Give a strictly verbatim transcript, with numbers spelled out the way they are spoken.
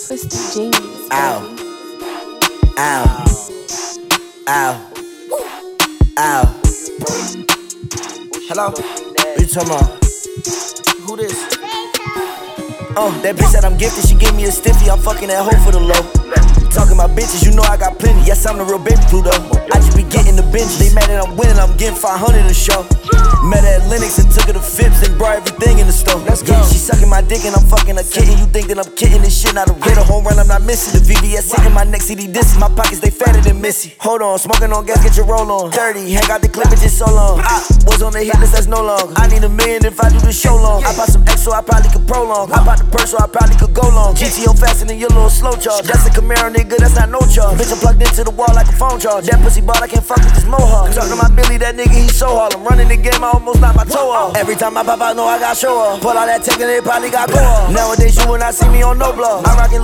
Twisted Genius. Ow. Ow. Ow. Ow. Hello? What you talking about? Who this? Oh, that bitch that I'm gifted, she gave me a stiffy. I'm fucking that hoe for the low. Talking about bitches, you know I got plenty. Yes, I'm the real baby Pluto. I just be getting the binges. They mad that I'm winning, I'm getting five hundred a show. Met her at Lennox and took her to Phipps and brought everything in the store. Let's go. Yeah, she sucking my dick and I'm fucking a kitten. You think that I'm kidding this shit? Not a hit, a home run, I'm not missing. The V V S hitting my neck, C D disses. My pockets, they fatter than Missy. Hold on, smoking on gas, get your roll on. thirty, hang out the clip, it's just so long. I was on the hit list, that's no longer. I need a million if I do the show long. I bought some X so I probably could prolong. I bought the purse so I probably could go long. G T O faster than your little slow charge. That's a Camaro, nigga, that's not no charge. Bitch, I'm plugged into the wall like a phone charge. That pussy ball, I can't fuck with this mohawk. Talking to my Billy, that nigga, he so hard. I'm running the game, I almost knocked my toe off. Every time I pop out, know I got show off. Pull out that tech and they probably got go off. Nowadays, you will not see me on no blog. I'm rocking